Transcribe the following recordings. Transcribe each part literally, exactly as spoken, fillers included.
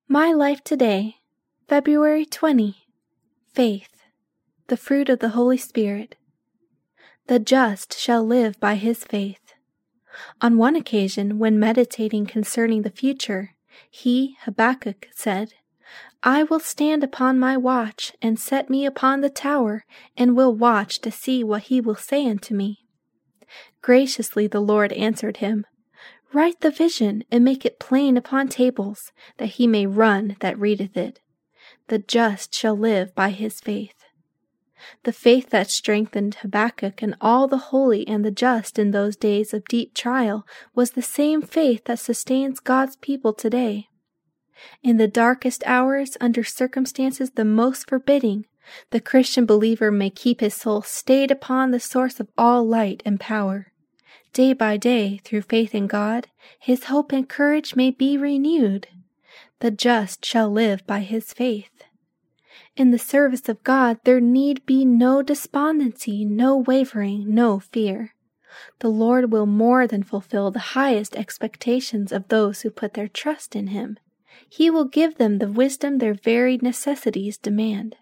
My Life Today, February twentieth. Faith, the fruit of the Holy Spirit. The just shall live by his faith. On one occasion, when meditating concerning the future, he, Habakkuk, said, I will stand upon my watch, and set me upon the tower, and will watch to see what he will say unto me. Graciously the Lord answered him, Write the vision, and make it plain upon tables, that he may run that readeth it. The just shall live by his faith. The faith that strengthened Habakkuk and all the holy and the just in those days of deep trial was the same faith that sustains God's people today. In the darkest hours, under circumstances the most forbidding, the Christian believer may keep his soul stayed upon the source of all light and power. Day by day, through faith in God, his hope and courage may be renewed. The just shall live by his faith. In the service of God there need be no despondency, no wavering, no fear. The Lord will more than fulfill the highest expectations of those who put their trust in him. He will give them the wisdom their varied necessities demand.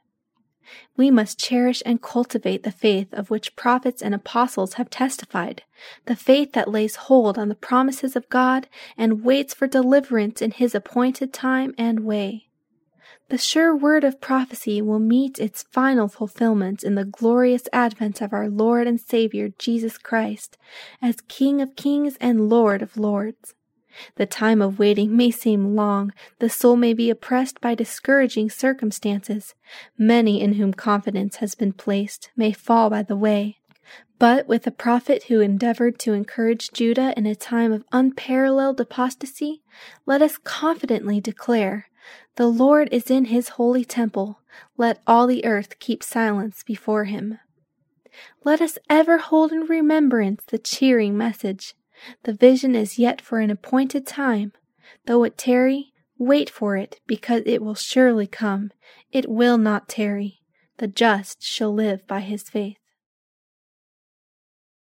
We must cherish and cultivate the faith of which prophets and apostles have testified, the faith that lays hold on the promises of God and waits for deliverance in his appointed time and way. The sure word of prophecy will meet its final fulfillment in the glorious advent of our Lord and Savior Jesus Christ as King of kings and Lord of lords. The time of waiting may seem long, the soul may be oppressed by discouraging circumstances. Many in whom confidence has been placed may fall by the way. But with the prophet who endeavored to encourage Judah in a time of unparalleled apostasy, let us confidently declare, The Lord is in his holy temple, let all the earth keep silence before him. Let us ever hold in remembrance the cheering message. The vision is yet for an appointed time. Though it tarry, wait for it, because it will surely come. It will not tarry. The just shall live by his faith.